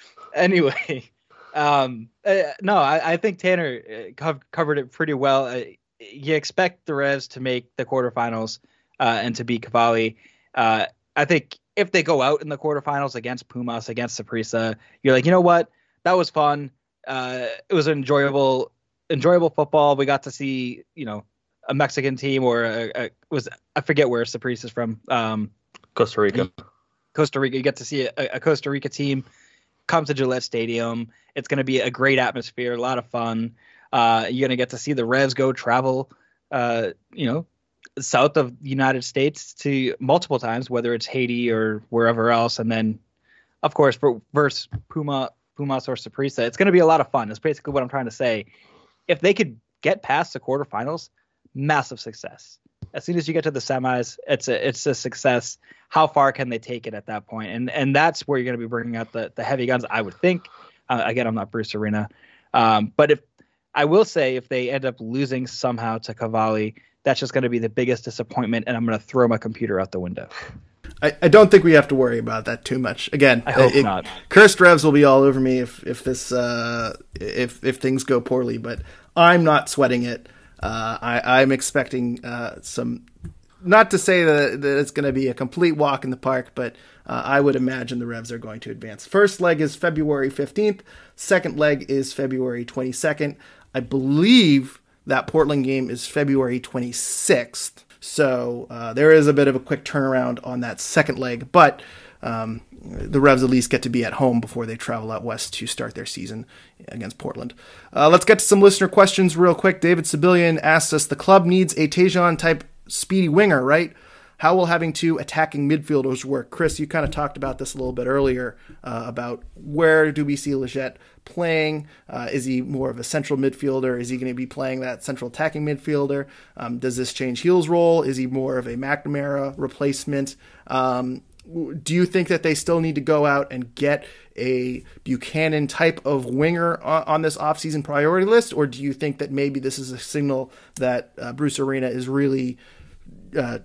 Anyway, um, uh, no, I, I think Tanner co- covered it pretty well. Uh, you expect the Revs to make the quarterfinals uh, and to beat Cavalli. Uh, I think if they go out in the quarterfinals against Pumas, against Saprissa, you're like, you know what? That was fun. Uh, it was enjoyable, enjoyable football. We got to see, you know, a Mexican team or a, a was I forget where Saprissa's from. Um, Costa Rica. Costa Rica. You get to see a, a Costa Rica team come to Gillette Stadium. It's going to be a great atmosphere, a lot of fun. Uh, you're going to get to see the Revs go travel, uh, you know, south of the United States to multiple times, whether it's Haiti or wherever else. And then, of course, for versus Puma, Pumas or Saprissa, it's going to be a lot of fun. That's basically what I'm trying to say. If they could get past the quarterfinals, massive success. As soon as you get to the semis, it's a it's a success. How far can they take it at that point? And and that's where you're going to be bringing out the, the heavy guns, I would think. Uh, again, I'm not Bruce Arena. Um, but if I will say if they end up losing somehow to Cavalli, that's just going to be the biggest disappointment, and I'm going to throw my computer out the window. I, I don't think we have to worry about that too much. Again, I hope it, not. Cursed Revs will be all over me if if this uh, if if things go poorly, but I'm not sweating it. Uh, I, I'm expecting uh, some, not to say that, that it's going to be a complete walk in the park, but uh, I would imagine the Revs are going to advance. First leg is February fifteenth. Second leg is February twenty-second. I believe that Portland game is February twenty-sixth. So uh, there is a bit of a quick turnaround on that second leg, but um, the Revs at least get to be at home before they travel out west to start their season against Portland. Uh, let's get to some listener questions real quick. David Sibilian asks us, the club needs a Tejan-type speedy winger, right? How will having two attacking midfielders work? Chris, you kind of talked about this a little bit earlier uh, about where do we see Lletget playing? Uh, is he more of a central midfielder? Is he going to be playing that central attacking midfielder? Um, does this change Heel's role? Is he more of a McNamara replacement? Um, do you think that they still need to go out and get a Buchanan type of winger on, on this offseason priority list? Or do you think that maybe this is a signal that uh, Bruce Arena is really uh,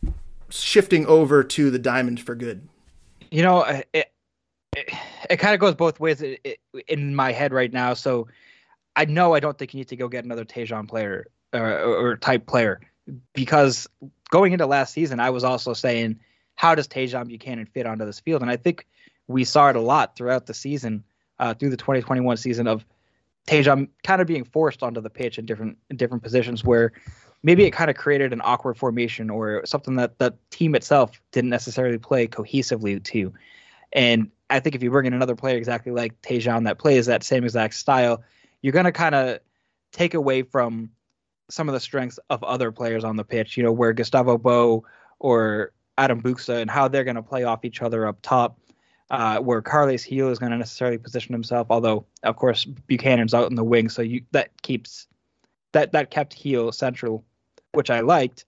shifting over to the diamond for good? You know, it, it, it kind of goes both ways in my head right now. So I know I don't think you need to go get another Tejan player or, or type player, because going into last season, I was also saying, how does Tejan Buchanan fit onto this field? And I think we saw it a lot throughout the season, uh, through the twenty twenty-one season, of Tejan kind of being forced onto the pitch in different in different positions where maybe it kind of created an awkward formation or something that the team itself didn't necessarily play cohesively to. And I think if you bring in another player exactly like Tejan that plays that same exact style, you're going to kind of take away from some of the strengths of other players on the pitch, you know, where Gustavo Bo or Adam Buksa, and how they're going to play off each other up top. Uh, where Carles Gil is going to necessarily position himself, although of course Buchanan's out in the wing, so you that keeps that that kept Gil central, which I liked.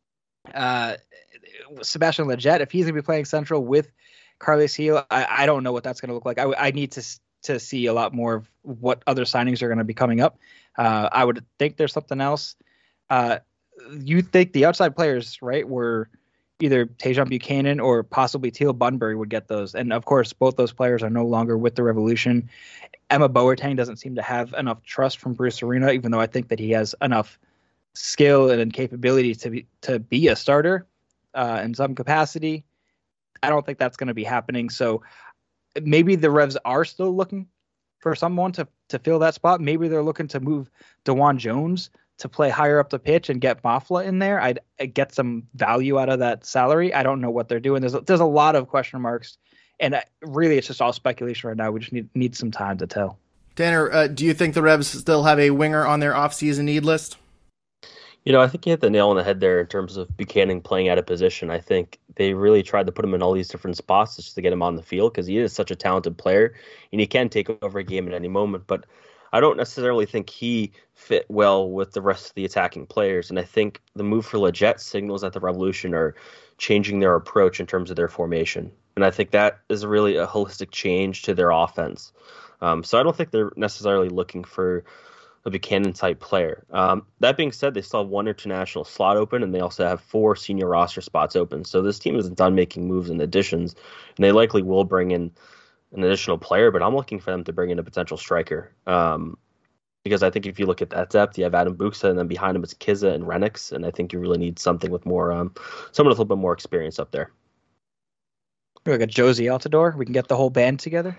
Uh, Sebastian Lletget, if he's going to be playing central with Carles Gil, I, I don't know what that's going to look like. I, I need to to see a lot more of what other signings are going to be coming up. Uh, I would think there's something else. Uh, you think the outside players, right, were either Tajon Buchanan or possibly Teal Bunbury would get those. And of course, both those players are no longer with the Revolution. Emma Boateng doesn't seem to have enough trust from Bruce Arena, even though I think that he has enough skill and capability to be, to be a starter uh, in some capacity. I don't think that's going to be happening. So maybe the Revs are still looking for someone to, to fill that spot. Maybe they're looking to move DeJuan Jones to play higher up the pitch and get Mafla in there. I'd, I'd get some value out of that salary. I don't know what they're doing. There's a, there's a lot of question marks, and really it's just all speculation right now. We just need need some time to tell. Tanner, uh, do you think the Revs still have a winger on their off-season need list? You know, I think you hit the nail on the head there in terms of Buchanan playing out of position. I think they really tried to put him in all these different spots just to get him on the field because he is such a talented player, and he can take over a game at any moment, but I don't necessarily think he fit well with the rest of the attacking players. And I think the move for Lletget signals that the Revolution are changing their approach in terms of their formation. And I think that is really a holistic change to their offense. Um, so I don't think they're necessarily looking for a Buchanan-type player. Um, that being said, they still have one international slot open, and they also have four senior roster spots open. So this team isn't done making moves and additions, and they likely will bring in an additional player, but I'm looking for them to bring in a potential striker. Um, because I think if you look at that depth, you have Adam Buksa, and then behind him it's Kiza and Renix, and I think you really need something with more, um, someone with a little bit more experience up there. Like a Josie Altidore, we can get the whole band together.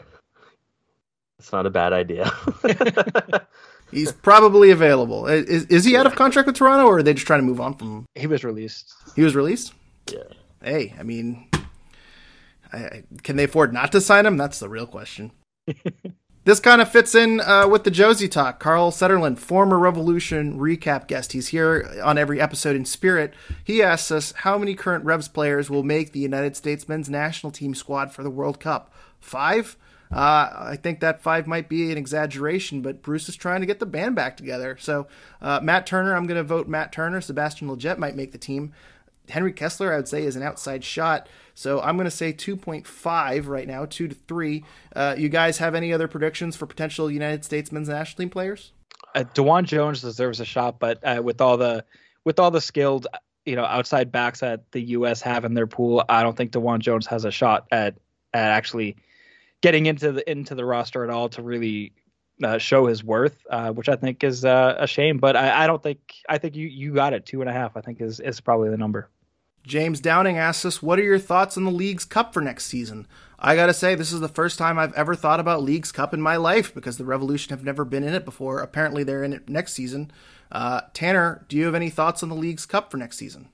It's not a bad idea. He's probably available. Is, is he out of contract with Toronto, or are they just trying to move on from him? He was released. He was released? Yeah. Hey, I mean, I, I, can they afford not to sign him? That's the real question. This kind of fits in uh, with the Josie talk. Carl Sutherland, former Revolution recap guest. He's here on every episode in spirit. He asks us how many current Revs players will make the United States men's national team squad for the World Cup. Five? Uh, I think that five might be an exaggeration, but Bruce is trying to get the band back together. So uh, Matt Turner, I'm going to vote Matt Turner. Sebastian Lletget might make the team. Henry Kessler, I would say, is an outside shot. So I'm going to say two point five right now, two to three. Uh, you guys have any other predictions for potential United States men's national team players? Uh, DeJuan Jones deserves a shot, but uh, with all the with all the skilled, you know, outside backs that the U S have in their pool, I don't think DeJuan Jones has a shot at at actually getting into the into the roster at all to really uh, show his worth, uh, which I think is uh, a shame. But I, I don't think I think you you got it. Two and a half, I think, is is probably the number. James Downing asks us, what are your thoughts on the Leagues Cup for next season? I got to say, this is the first time I've ever thought about Leagues Cup in my life because the Revolution have never been in it before. Apparently, they're in it next season. Uh, Tanner, do you have any thoughts on the Leagues Cup for next season?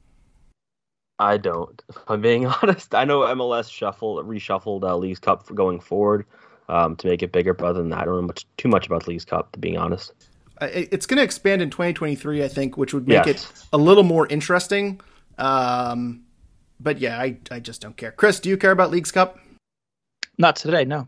I don't. If I'm being honest, I know M L S shuffled, reshuffled uh, Leagues Cup for going forward um, to make it bigger, but other than that, I don't know much too much about Leagues Cup, to be honest. Uh, it's going to expand in twenty twenty-three, I think, which would make yes. it a little more interesting. Um, but yeah, I, I just don't care. Chris, do you care about Leagues Cup? Not today, no.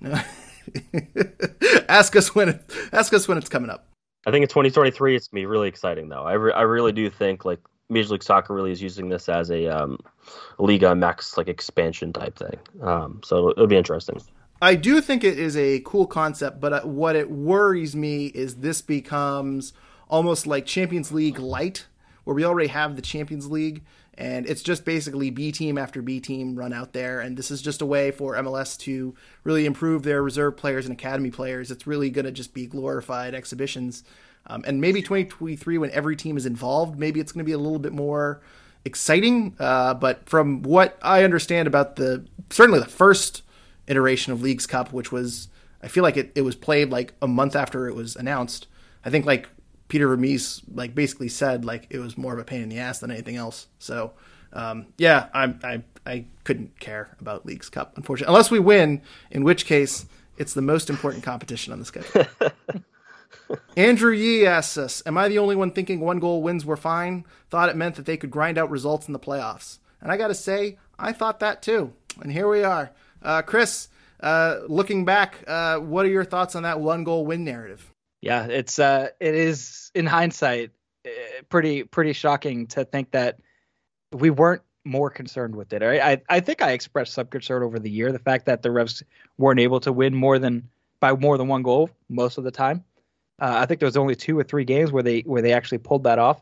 ask us when it, ask us when it's coming up. I think in twenty twenty-three, it's going to be really exciting, though. I, re- I really do think like Major League Soccer really is using this as a um, Liga M X like expansion type thing. Um, so it'll, it'll be interesting. I do think it is a cool concept, but what it worries me is this becomes almost like Champions League light, where we already have the Champions League, and it's just basically B team after B team run out there, and this is just a way for M L S to really improve their reserve players and academy players. It's really going to just be glorified exhibitions. Um, and maybe twenty twenty-three, when every team is involved, maybe it's going to be a little bit more exciting. Uh, but from what I understand about the, certainly the first iteration of Leagues Cup, which was, I feel like it, it was played like a month after it was announced. I think like Peter Vermees like basically said like it was more of a pain in the ass than anything else. So um, yeah, I'm, I I couldn't care about Leagues Cup, unfortunately, unless we win, in which case it's the most important competition on the schedule. Andrew Yee asks us, am I the only one thinking one goal wins were fine? Thought it meant that they could grind out results in the playoffs. And I got to say, I thought that too. And here we are. Uh, Chris, uh, looking back, uh, what are your thoughts on that one goal win narrative? Yeah, it's uh, it is in hindsight pretty pretty shocking to think that we weren't more concerned with it. I I, I think I expressed some concern over the year, the fact that the Revs weren't able to win more than by more than one goal most of the time. Uh, I think there was only two or three games where they where they actually pulled that off.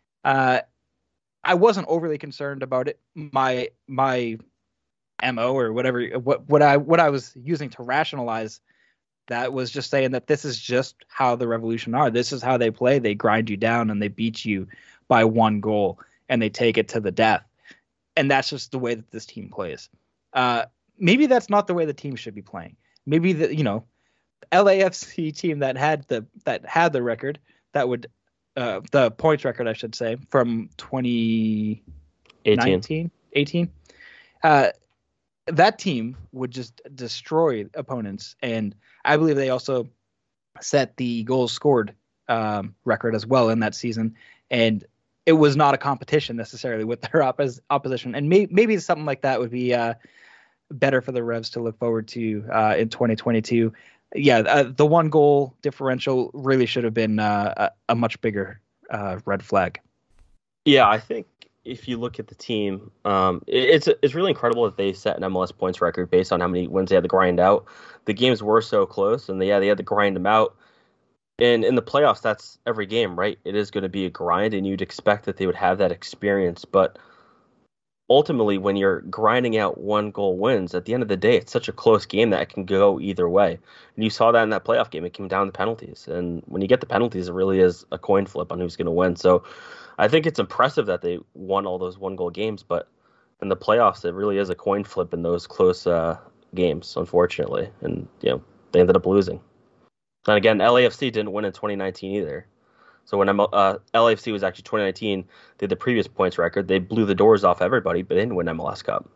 Uh, I wasn't overly concerned about it. My my M O or whatever what what I what I was using to rationalize that was just saying that this is just how the Revolution are. This is how they play. They grind you down and they beat you by one goal and they take it to the death. And that's just the way that this team plays. Uh, maybe that's not the way the team should be playing. Maybe the you know L A F C team that had the that had the record that would uh, the points record I should say from twenty nineteen eighteen Uh, that team would just destroy opponents, and I believe they also set the goals scored um, record as well in that season. And it was not a competition necessarily with their oppos- opposition. And may- maybe something like that would be uh, better for the Revs to look forward to uh, in twenty twenty-two. Yeah, uh, the one goal differential really should have been uh, a, a much bigger uh, red flag. Yeah, I think if you look at the team, um, it, it's it's really incredible that they set an M L S points record based on how many wins they had to grind out. The games were so close, and they, yeah, they had to grind them out. And in the playoffs, that's every game, right? It is going to be a grind, and you'd expect that they would have that experience. But ultimately, when you're grinding out one goal wins, at the end of the day, it's such a close game that it can go either way. And you saw that in that playoff game. It came down to penalties. And when you get the penalties, it really is a coin flip on who's going to win. So I think it's impressive that they won all those one-goal games. But in the playoffs, it really is a coin flip in those close uh, games, unfortunately. And, you know, they ended up losing. And again, L A F C didn't win in twenty nineteen either. So when uh, L A F C was actually twenty nineteen, they had the previous points record. They blew the doors off everybody, but they didn't win M L S Cup.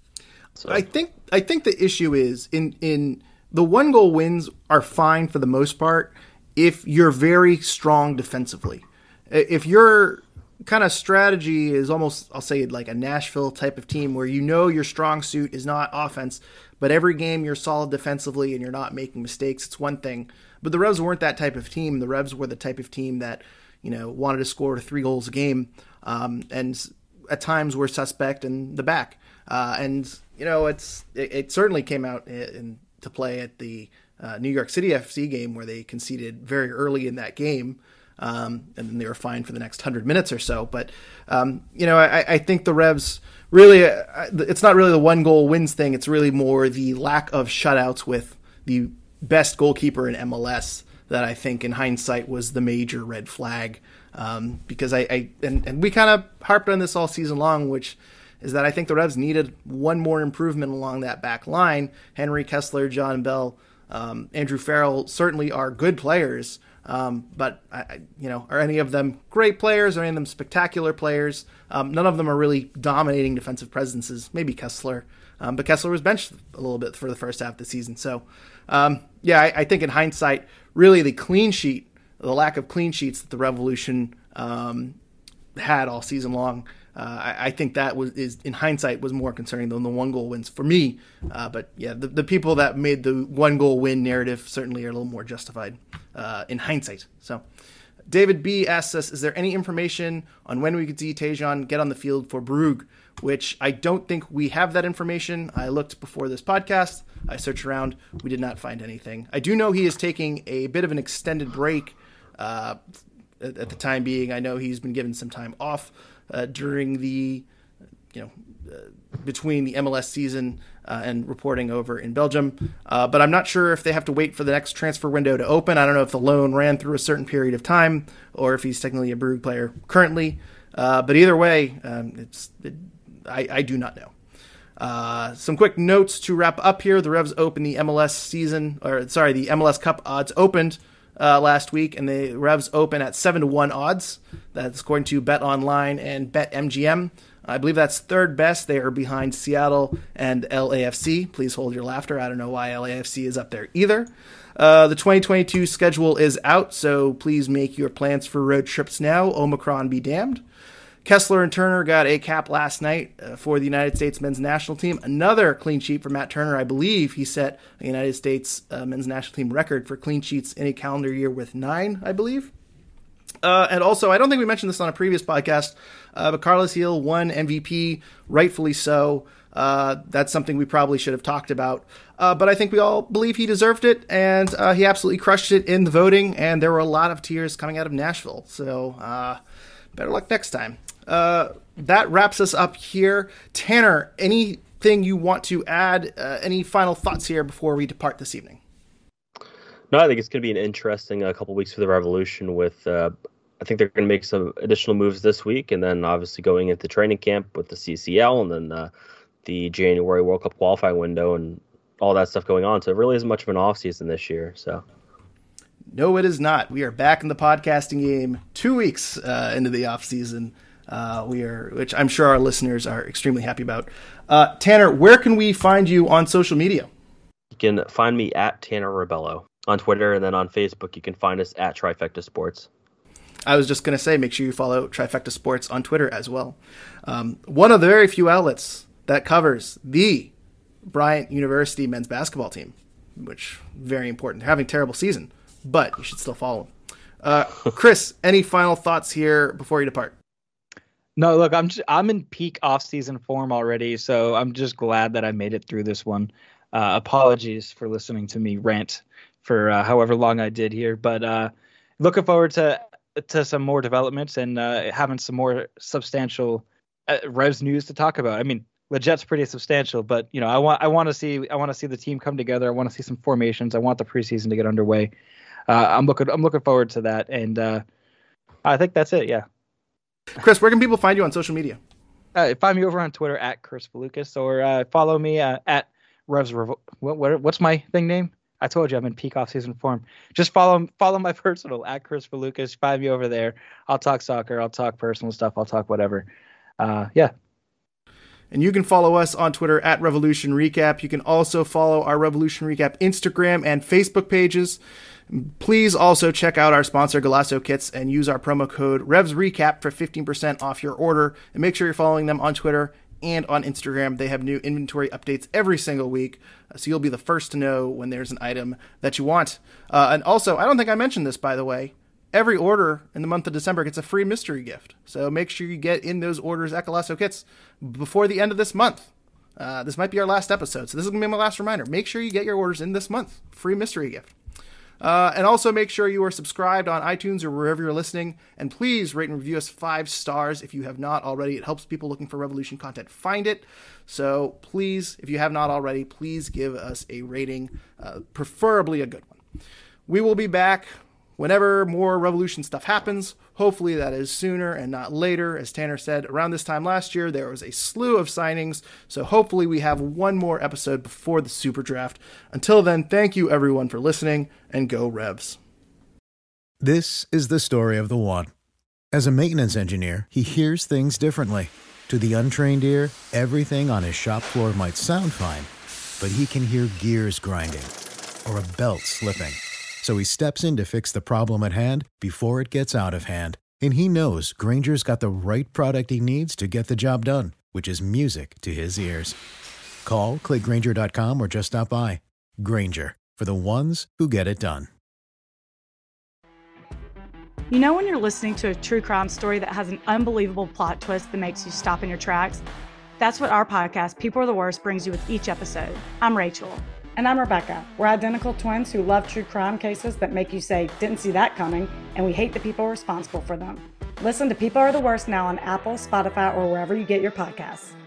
So I think I think the issue is in in the one goal wins are fine for the most part if you're very strong defensively. If your kind of strategy is almost, I'll say like a Nashville type of team where you know your strong suit is not offense, but every game you're solid defensively and you're not making mistakes, it's one thing. But the Revs weren't that type of team. The Revs were the type of team that, you know, wanted to score three goals a game, um, and at times were suspect in the back. Uh, and you know, it's it, it certainly came out in, in, to play at the uh, New York City F C game where they conceded very early in that game, um, and then they were fine for the next hundred minutes or so. But um, you know, I, I think the Revs really, uh, it's not really the one goal wins thing. It's really more the lack of shutouts with the best goalkeeper in M L S that I think in hindsight was the major red flag. Um, because I, I and, and we kind of harped on this all season long, which is that I think the Revs needed one more improvement along that back line. Henry Kessler, John Bell, um, Andrew Farrell certainly are good players, um, but I, you know, are any of them great players? Are any of them spectacular players? Um, none of them are really dominating defensive presences. Maybe Kessler, um, but Kessler was benched a little bit for the first half of the season. So, um, yeah, I, I think in hindsight, really the clean sheet, the lack of clean sheets that the Revolution um, had all season long, uh, I, I think that was is in hindsight was more concerning than the one goal wins for me. Uh, but yeah, the, the people that made the one goal win narrative certainly are a little more justified uh, in hindsight. So David B asks us, is there any information on when we could see Tajon get on the field for Brugge? Which I don't think we have that information. I looked before this podcast. I searched around. We did not find anything. I do know he is taking a bit of an extended break uh, at, at the time being. I know he's been given some time off uh, during the, you know, uh, between the M L S season uh, and reporting over in Belgium. Uh, but I'm not sure if they have to wait for the next transfer window to open. I don't know if the loan ran through a certain period of time or if he's technically a Brugge player currently. Uh, but either way, um, it's it, I, I do not know. Uh, some quick notes to wrap up here. The Revs opened the M L S season, or sorry, the M L S Cup odds opened uh, last week, and the Revs open at seven to one odds. That's according to Bet Online and Bet M G M. I believe that's third best. They are behind Seattle and L A F C. Please hold your laughter. I don't know why L A F C is up there either. Uh, the twenty twenty-two schedule is out, so please make your plans for road trips now. Omicron be damned. Kessler and Turner got a cap last night uh, for the United States men's national team. Another clean sheet for Matt Turner. I believe he set a United States uh, men's national team record for clean sheets in a calendar year with nine, I believe. Uh, and also, I don't think we mentioned this on a previous podcast, uh, but Carlos Gil won M V P, rightfully so. Uh, that's something we probably should have talked about. Uh, but I think we all believe he deserved it, and uh, he absolutely crushed it in the voting, and there were a lot of tears coming out of Nashville. So uh, better luck next time. Uh, that wraps us up here. Tanner, anything you want to add? Uh, any final thoughts here before we depart this evening? No, I think it's going to be an interesting uh, couple weeks for the Revolution. With uh, I think they're going to make some additional moves this week, and then obviously going into training camp with the C C L, and then uh, the January World Cup qualifying window, and all that stuff going on. So it really isn't much of an off season this year. So. No, it is not. We are back in the podcasting game two weeks uh, into the off season. Uh, we are, which I'm sure our listeners are extremely happy about. Uh, Tanner, where can we find you on social media? You can find me at Tanner Rebello on Twitter, and then on Facebook, you can find us at Trifecta Sports. I was just going to say, make sure you follow Trifecta Sports on Twitter as well. Um, one of the very few outlets that covers the Bryant University men's basketball team, which very important. They're having a terrible season, but you should still follow them. Uh, Chris, any final thoughts here before you depart? No, look, I'm just, I'm in peak off-season form already, so I'm just glad that I made it through this one. Uh, apologies for listening to me rant for uh, however long I did here, but uh, looking forward to to some more developments and uh, having some more substantial uh, Revs news to talk about. I mean, Leget's pretty substantial, but you know, I want I want to see I want to see the team come together. I want to see some formations. I want the preseason to get underway. Uh, I'm looking I'm looking forward to that, and uh, I think that's it. Yeah. Chris, where can people find you on social media? Uh, find me over on Twitter at Chris Valukas, or uh, follow me uh, at Revs. Revo- what, what what's my thing name? I told you I'm in peak off season form. Just follow follow my personal at Chris Valukas. Find me over there. I'll talk soccer. I'll talk personal stuff. I'll talk whatever. Uh, yeah. And you can follow us on Twitter at Revolution Recap. You can also follow our Revolution Recap Instagram and Facebook pages. Please also check out our sponsor, Golasso Kits, and use our promo code RevsRecap for fifteen percent off your order. And make sure you're following them on Twitter and on Instagram. They have new inventory updates every single week, so you'll be the first to know when there's an item that you want. Uh, and also, I don't think I mentioned this, by the way, every order in the month of December gets a free mystery gift. So make sure you get in those orders at Golasso Kits before the end of this month. Uh, this might be our last episode, so this is going to be my last reminder. Make sure you get your orders in this month. Free mystery gift. Uh, and also make sure you are subscribed on iTunes or wherever you're listening. And please rate and review us five stars if you have not already. It helps people looking for Revolution content find it. So please, if you have not already, please give us a rating, uh, preferably a good one. We will be back whenever more Revolution stuff happens. Hopefully that is sooner and not later. As Tanner said, around this time last year, there was a slew of signings. So hopefully we have one more episode before the Super Draft. Until then, thank you everyone for listening, and go Revs. This is the story of the one. As a maintenance engineer, he hears things differently. To the untrained ear, everything on his shop floor might sound fine, but he can hear gears grinding or a belt slipping. So he steps in to fix the problem at hand before it gets out of hand. And he knows Grainger's got the right product he needs to get the job done, which is music to his ears. Call, click Grainger dot com, or just stop by. Grainger, for the ones who get it done. You know when you're listening to a true crime story that has an unbelievable plot twist that makes you stop in your tracks? That's what our podcast, People Are the Worst, brings you with each episode. I'm Rachel. And I'm Rebecca. We're identical twins who love true crime cases that make you say, didn't see that coming, and we hate the people responsible for them. Listen to People Are the Worst now on Apple, Spotify, or wherever you get your podcasts.